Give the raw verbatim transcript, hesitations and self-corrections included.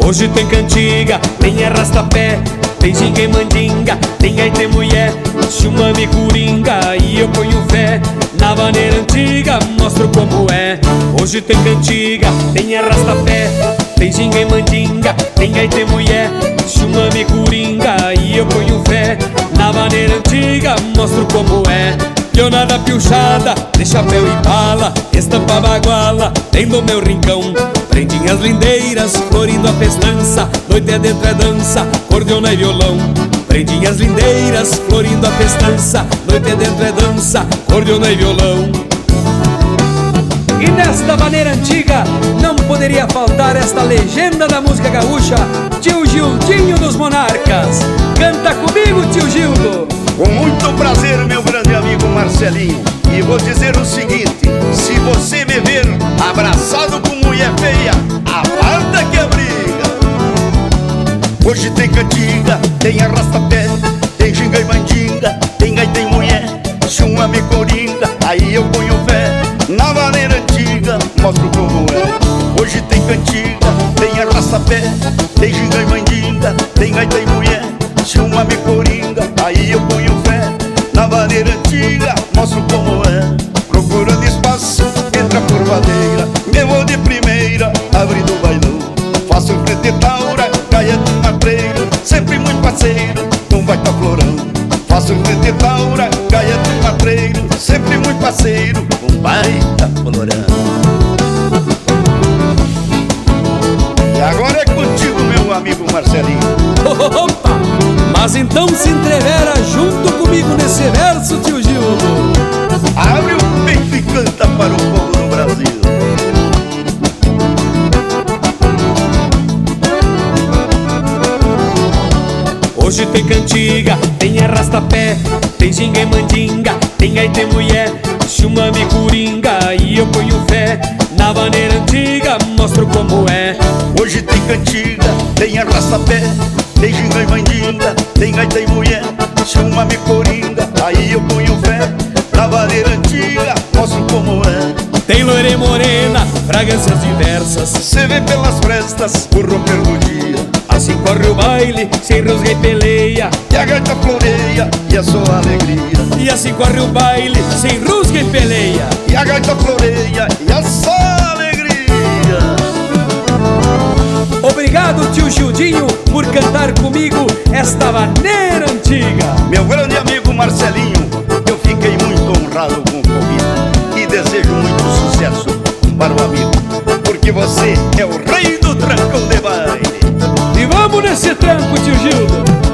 Hoje tem cantiga, tem arrasta-pé, tem ginga e mandinga, tem gaita e mulher, chumame e coringa. E eu ponho fé na maneira antiga, mostro como é. Hoje tem cantiga, tem arrasta-pé, tem ginga e mandinga, tem gaita e mulher, chumame e coringa. E eu ponho fé na maneira antiga, mostro como é. Pionada piochada, de chapéu e bala, estampa baguala, tem do meu rincão. Prendinhas lindeiras, florindo a festança, noite adentro é dança, cordiona e violão. Prendinhas lindeiras, florindo a festança, noite adentro é dança, cordiona e violão. E nesta maneira antiga, não poderia faltar esta legenda da música gaúcha, Tio Gildinho dos Monarcas. Canta comigo, tio Gildo. Com muito prazer, meu grande amigo Marcelinho. E vou dizer o seguinte: se você me ver abraçado com mulher feia, aparta que é briga. Hoje tem cantiga, tem arrasta-pé, tem ginga e mandinga, tem gaita e mulher, chumame e coringa. Aí eu ponho fé na maneira antiga, mostro como é. Hoje tem cantiga, tem arrasta-pé, tem ginga e mandinga, tem gaita e mulher, chumame e coringa. Aí eu ponho fé na maneira antiga, mostro como é. Procurando espaço, entra por vadeira, me vou de primeira, abrindo o bailão. Faço frente taura, caia do matreiro, sempre muito parceiro, com baita florão. Faço frente taura, caia do matreiro, sempre muito parceiro, com baita florão. E agora é contigo, meu amigo Marcelinho. Opa! Mas então se entrevera junto comigo nesse verso, tio Gildo. Abre o peito e canta para o povo do Brasil. Hoje tem cantiga, tem arrasta-pé, tem ginga e mandinga, tem gaita e mulher, chumame e coringa. E eu ponho fé na maneira antiga, mostro como é. Hoje tem cantiga, tem arrasta-pé, tem ginga e mandinga, tem gaita e mulher, chumame e coringa. Aí eu ponho fé na maneira antiga, mostro como é. Tem loira e morena, fragrâncias diversas, cê vê pelas frestas o romper do dia. Assim corre o baile, sem rusga e peleia, e a gaita floreia e a sua alegria. E assim corre o baile, sem rusga e peleia, e a gaita floreia e a sua alegria. Obrigado, tio Gildinho, por cantar comigo esta maneira antiga. Meu grande amigo Marcelinho, eu fiquei muito honrado com o convite e desejo muito sucesso para o amigo, porque você é o rei do trancão de baile. E vamos nesse tranco, tio Gildo.